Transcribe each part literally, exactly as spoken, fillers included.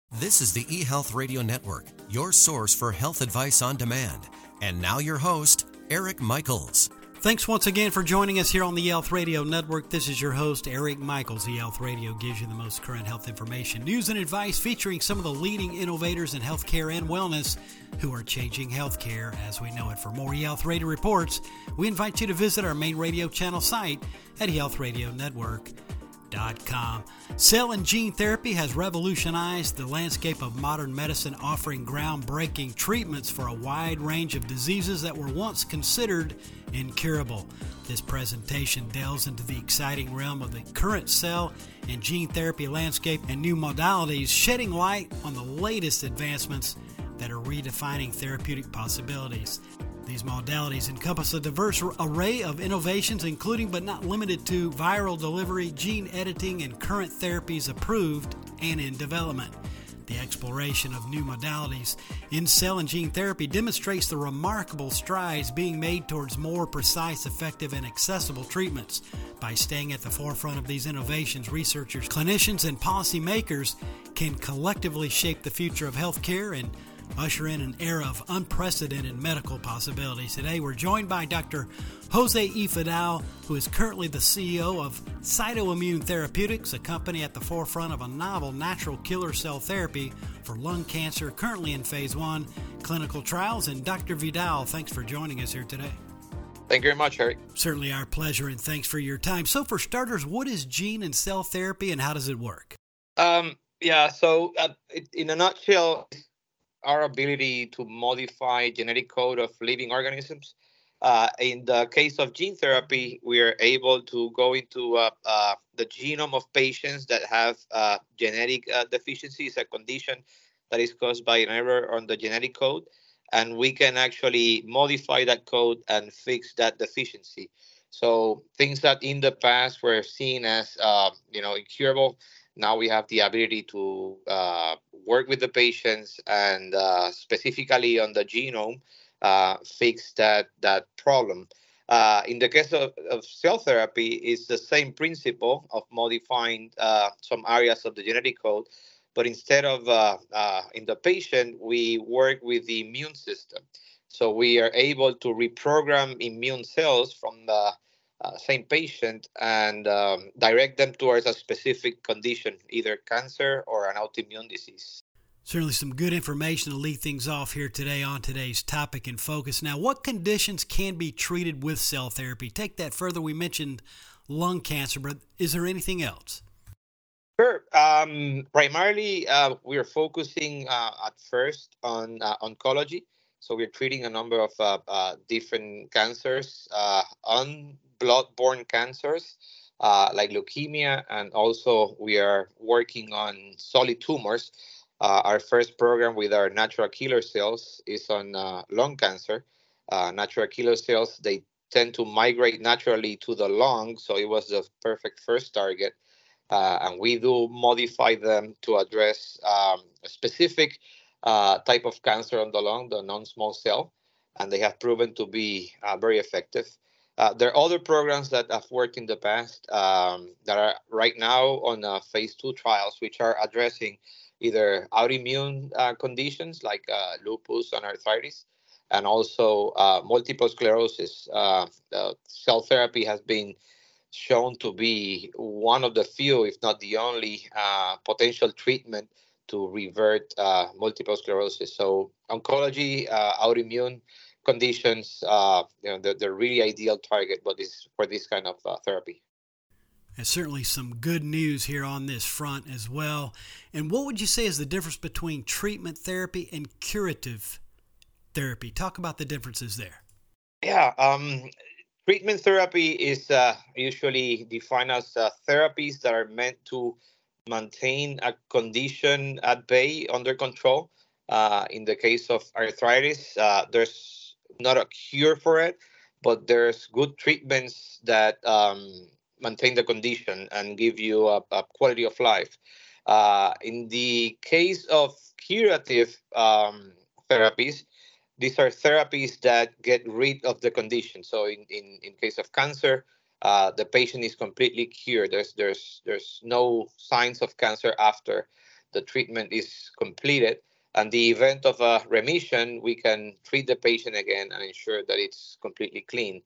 This is the eHealth Radio Network, your source for health advice on demand. And now your host, Eric Michaels. Thanks once again for joining us here on the eHealth Radio Network. This is your host, Eric Michaels. eHealth Radio gives you the most current health information, news, and advice featuring some of the leading innovators in healthcare and wellness who are changing healthcare as we know it. For more eHealth Radio reports, we invite you to visit our main radio channel site at e health radio network dot com. Cell and gene therapy has revolutionized the landscape of modern medicine, offering groundbreaking treatments for a wide range of diseases that were once considered incurable. This presentation delves into the exciting realm of the current cell and gene therapy landscape and new modalities, shedding light on the latest advancements that are redefining therapeutic possibilities. These modalities encompass a diverse array of innovations, including but not limited to viral delivery, gene editing, and current therapies approved and in development. The exploration of new modalities in cell and gene therapy demonstrates the remarkable strides being made towards more precise, effective, and accessible treatments. By staying at the forefront of these innovations, researchers, clinicians, and policymakers can collectively shape the future of healthcare and usher in an era of unprecedented medical possibilities. Today, we're joined by Doctor Jose E. Fidal, who is currently the C E O of Cytoimmune Therapeutics, a company at the forefront of a novel natural killer cell therapy for lung cancer, currently in phase one clinical trials. And Doctor Vidal, thanks for joining us here today. Thank you very much, Eric. Certainly our pleasure, and thanks for your time. So for starters, what is gene and cell therapy, and how does it work? Um, yeah, so uh, in a nutshell, our ability to modify genetic code of living organisms. Uh, in the case of gene therapy, we are able to go into uh, uh, the genome of patients that have uh, genetic uh, deficiencies, a condition that is caused by an error on the genetic code, and we can actually modify that code and fix that deficiency. So things that in the past were seen as, uh, you know, incurable, now we have the ability to uh, work with the patients and uh, specifically on the genome, uh, fix that that problem. Uh, in the case of, of cell therapy, it's the same principle of modifying uh, some areas of the genetic code, but instead of uh, uh, in the patient, we work with the immune system. So we are able to reprogram immune cells from the Uh, same patient and um, direct them towards a specific condition, either cancer or an autoimmune disease. Certainly some good information to lead things off here today on today's topic and focus. Now, what conditions can be treated with cell therapy? Take that further. We mentioned lung cancer, but is there anything else? Sure. Um, primarily, uh, we are focusing uh, at first on uh, oncology. So we're treating a number of uh, uh, different cancers, uh, on blood-borne cancers uh, like leukemia, and also we are working on solid tumors. Uh, our first program with our natural killer cells is on uh, lung cancer. Uh, natural killer cells, they tend to migrate naturally to the lung, so it was the perfect first target. Uh, and we do modify them to address um, a specific uh, type of cancer on the lung, the non-small cell, and they have proven to be uh, very effective. Uh, there are other programs that have worked in the past um, that are right now on uh, phase two trials, which are addressing either autoimmune uh, conditions like uh, lupus and arthritis, and also uh, multiple sclerosis. Uh, uh, cell therapy has been shown to be one of the few, if not the only, uh, potential treatment to revert uh, multiple sclerosis. So oncology, uh, autoimmune conditions, uh, you know, they're, they're really ideal target but this, for this kind of uh, therapy. And certainly some good news here on this front as well. And what would you say is the difference between treatment therapy and curative therapy? Talk about the differences there. Yeah, um, treatment therapy is uh, usually defined as uh, therapies that are meant to maintain a condition at bay, under control. Uh, in the case of arthritis, uh, there's not a cure for it, but there's good treatments that um, maintain the condition and give you a, a quality of life. Uh, in the case of curative um, therapies, these are therapies that get rid of the condition. So in, in, in case of cancer, uh, the patient is completely cured. There's there's there's no signs of cancer after the treatment is completed. And the event of a remission, we can treat the patient again and ensure that it's completely clean.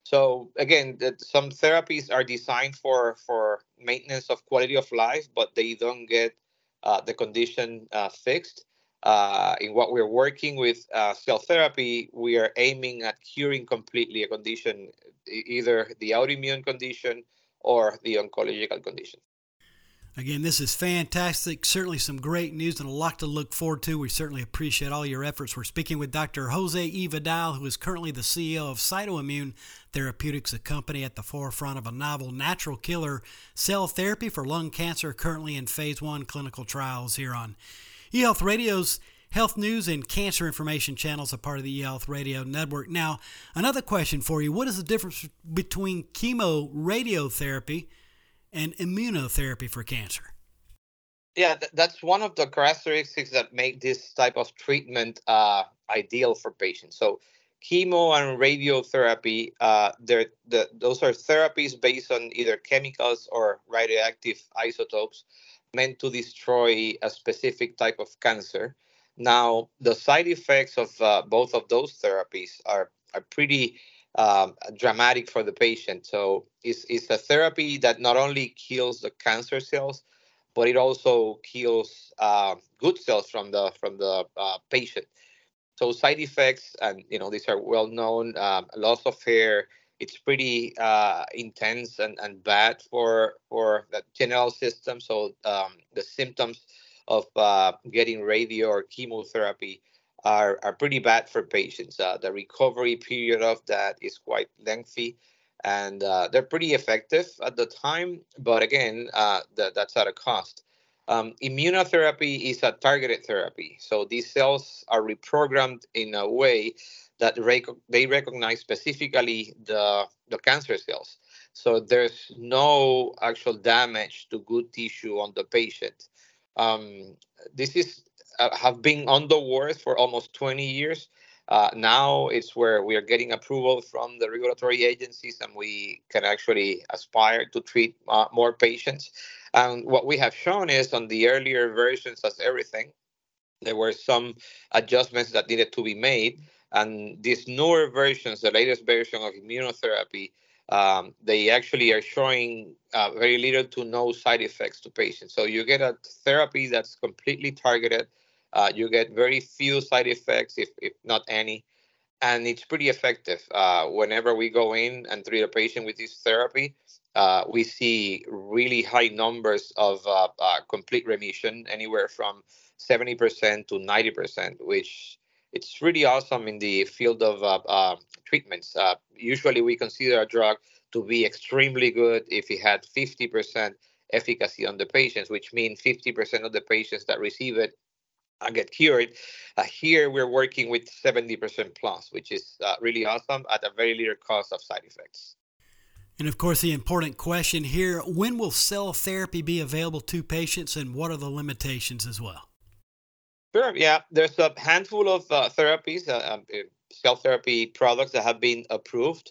So again, that some therapies are designed for, for maintenance of quality of life, but they don't get uh, the condition uh, fixed. Uh, in what we're working with uh, cell therapy, we are aiming at curing completely a condition, e- either the autoimmune condition or the oncological condition. Again, this is fantastic. Certainly some great news and a lot to look forward to. We certainly appreciate all your efforts. We're speaking with Doctor Jose E. Vidal, who is currently the C E O of Cytoimmune Therapeutics, a company at the forefront of a novel natural killer cell therapy for lung cancer, currently in phase one clinical trials here on eHealth Radio's Health News and Cancer Information channels, a part of the eHealth Radio Network. Now, another question for you. What is the difference between chemoradiotherapy and immunotherapy for cancer? Yeah, th- that's one of the characteristics that make this type of treatment uh, ideal for patients. So chemo and radiotherapy, uh, they're, the, those are therapies based on either chemicals or radioactive isotopes meant to destroy a specific type of cancer. Now, the side effects of uh, both of those therapies are, are pretty Um, dramatic for the patient. So it's, it's a therapy that not only kills the cancer cells, but it also kills uh, good cells from the from the uh, patient. So side effects, and you know these are well known. Um, loss of hair. It's pretty uh, intense and, and bad for for the general system. So um, the symptoms of uh, getting radio or chemotherapy are, are pretty bad for patients. Uh, the recovery period of that is quite lengthy, and uh, they're pretty effective at the time. But again, uh, that, that's at a cost. Um, immunotherapy is a targeted therapy. So these cells are reprogrammed in a way that rec- they recognize specifically the, the cancer cells. So there's no actual damage to good tissue on the patient. Um, this is uh, have been on the works for almost twenty years. Uh, now it's where we are getting approval from the regulatory agencies, and we can actually aspire to treat uh, more patients. And what we have shown is on the earlier versions, as everything, there were some adjustments that needed to be made. And these newer versions, the latest version of immunotherapy, um, they actually are showing uh, very little to no side effects to patients. So you get a therapy that's completely targeted. Uh, you get very few side effects, if, if not any. And it's pretty effective. Uh, whenever we go in and treat a patient with this therapy, uh, we see really high numbers of uh, uh, complete remission, anywhere from seventy percent to ninety percent, which it's really awesome in the field of uh, uh, treatments. Uh, usually we consider a drug to be extremely good if it had fifty percent efficacy on the patients, which means fifty percent of the patients that receive it uh, get cured. Uh, here we're working with seventy percent plus, which is uh, really awesome at a very little cost of side effects. And of course, the important question here, when will cell therapy be available to patients, and what are the limitations as well? Sure. Yeah, there's a handful of uh, therapies, uh, um, cell therapy products that have been approved.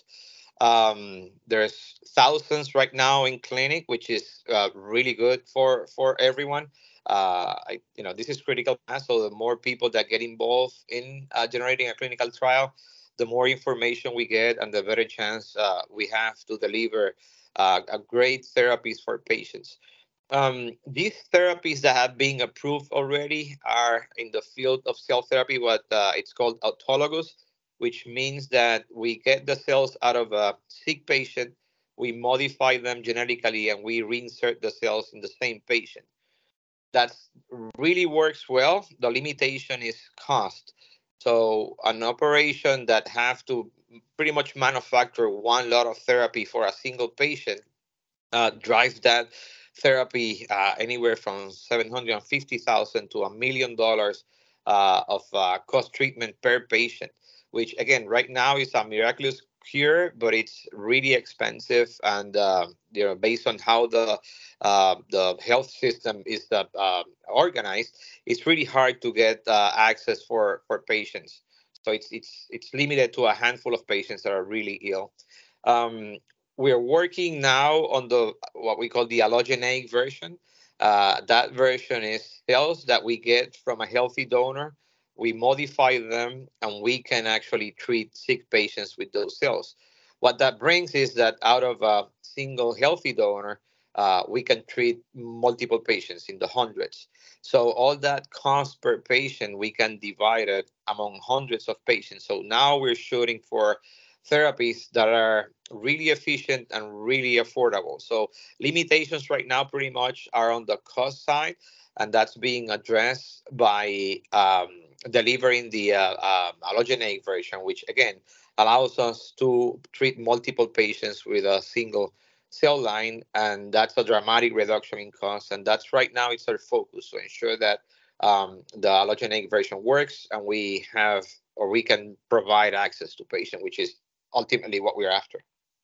Um, there's thousands right now in clinic, which is uh, really good for for everyone. Uh, I, you know, this is critical mass. So the more people that get involved in uh, generating a clinical trial, the more information we get, and the better chance uh, we have to deliver uh, a great therapies for patients. Um, these therapies that have been approved already are in the field of cell therapy, what uh, it's called autologous, which means that we get the cells out of a sick patient, we modify them genetically, and we reinsert the cells in the same patient. That really works well. The limitation is cost. So an operation that have to pretty much manufacture one lot of therapy for a single patient uh, drives that therapy uh, anywhere from seven hundred fifty thousand dollars to a million dollars uh, of uh, cost treatment per patient, which again, right now is a miraculous cure, but it's really expensive. And, uh, you know, based on how the uh, the health system is uh, uh, organized, it's really hard to get uh, access for, for patients. So it's, it's, it's limited to a handful of patients that are really ill. Um, We're working now on the what we call the allogeneic version. Uh, that version is cells that we get from a healthy donor. We modify them, and we can actually treat sick patients with those cells. What that brings is that out of a single healthy donor, uh, we can treat multiple patients in the hundreds. So all that cost per patient, we can divide it among hundreds of patients. So now we're shooting for therapies that are really efficient and really affordable. So limitations right now pretty much are on the cost side, and that's being addressed by um, delivering the uh, uh, allogeneic version, which again allows us to treat multiple patients with a single cell line, and that's a dramatic reduction in cost. And that's right now it's our focus to ensure that um, the allogeneic version works, and we have or we can provide access to patients, which is ultimately what we're after.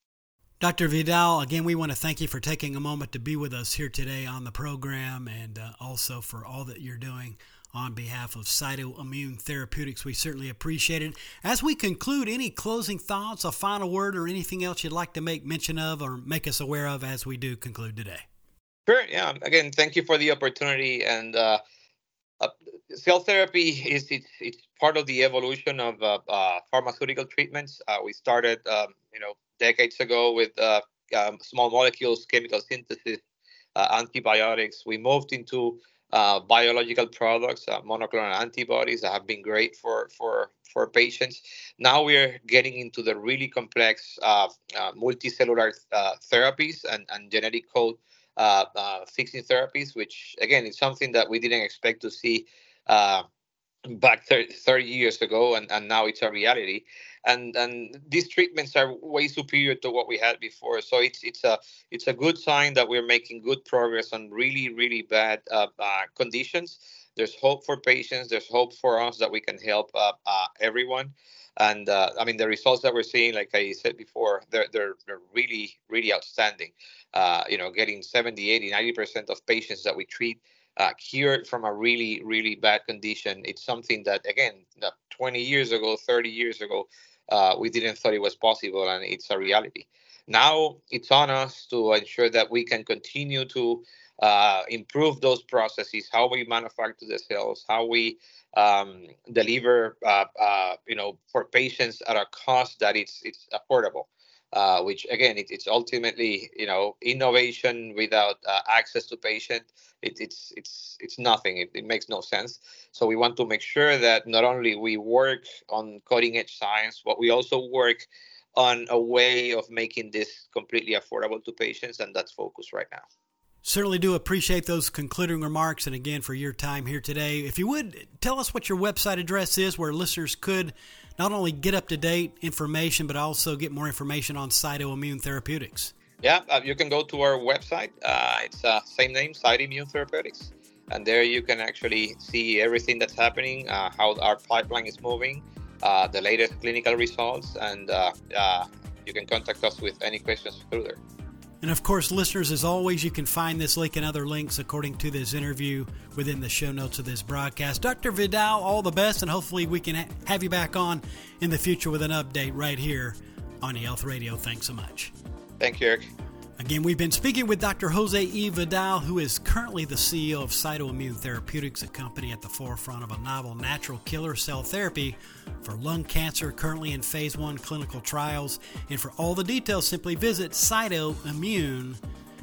Doctor Vidal, again, we want to thank you for taking a moment to be with us here today on the program, and uh, also for all that you're doing on behalf of Cytoimmune Therapeutics. We certainly appreciate it. As we conclude, any closing thoughts, a final word, or anything else you'd like to make mention of or make us aware of as we do conclude today? Sure. Yeah. Again, thank you for the opportunity. And uh, uh, cell therapy is it's, it's part of the evolution of uh, uh, pharmaceutical treatments. Uh, we started, um, you know, decades ago with uh, um, small molecules, chemical synthesis, uh, antibiotics. We moved into uh, biological products, uh, monoclonal antibodies that have been great for for for patients. Now we're getting into the really complex uh, uh, multicellular uh, therapies and, and genetic code uh, uh, fixing therapies, which again is something that we didn't expect to see uh, back thirty years ago, and, and now it's a reality. And and these treatments are way superior to what we had before. So it's it's a it's a good sign that we're making good progress on really really bad uh, uh, conditions. There's hope for patients. There's hope for us that we can help uh, uh, everyone. And uh, I mean the results that we're seeing, like I said before, they're they're, they're really really outstanding. Uh, you know, getting seventy, eighty, ninety percent of patients that we treat Uh, cured from a really, really bad condition. It's something that, again, twenty years ago, thirty years ago, uh, we didn't thought it was possible, and it's a reality. Now it's on us to ensure that we can continue to uh, improve those processes, how we manufacture the cells, how we um, deliver, uh, uh, you know, for patients at a cost that it's it's affordable. Uh, which again, it, it's ultimately, you know, innovation without uh, access to patient. It, it's it's it's nothing. It, it makes no sense. So we want to make sure that not only we work on cutting edge science, but we also work on a way of making this completely affordable to patients, and that's focused right now. Certainly do appreciate those concluding remarks, and again for your time here today. If you would, tell us what your website address is where listeners could not only get up-to-date information, but also get more information on Cytoimmune Therapeutics. Yeah, uh, you can go to our website. Uh, it's uh, same name, Cytoimmune Therapeutics. And there you can actually see everything that's happening, uh, how our pipeline is moving, uh, the latest clinical results, and uh, uh, you can contact us with any questions through there. And of course, listeners, as always, you can find this link and other links according to this interview within the show notes of this broadcast. Doctor Vidal, all the best, and hopefully we can ha- have you back on in the future with an update right here on eHealth Radio. Thanks so much. Thank you, Eric. Again, we've been speaking with Doctor Jose E. Vidal, who is currently the C E O of Cytoimmune Therapeutics, a company at the forefront of a novel natural killer cell therapy for lung cancer, currently in phase one clinical trials. And for all the details, simply visit cytoimmune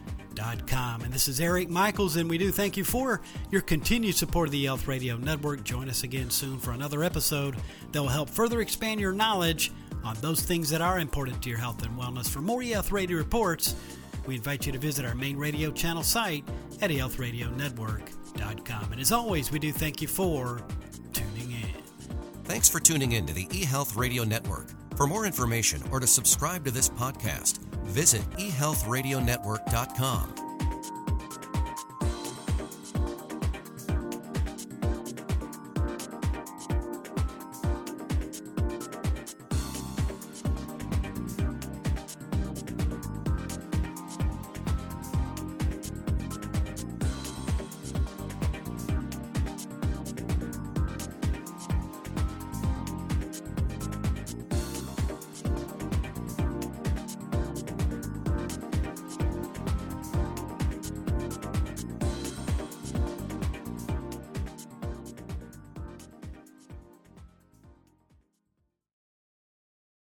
dot com. And this is Eric Michaels, and we do thank you for your continued support of the eHealth Radio Network. Join us again soon for another episode that will help further expand your knowledge on those things that are important to your health and wellness. For more eHealth Radio reports, we invite you to visit our main radio channel site at e health radio network dot com. And as always, we do thank you for tuning in. Thanks for tuning in to the eHealth Radio Network. For more information or to subscribe to this podcast, visit e health radio network dot com.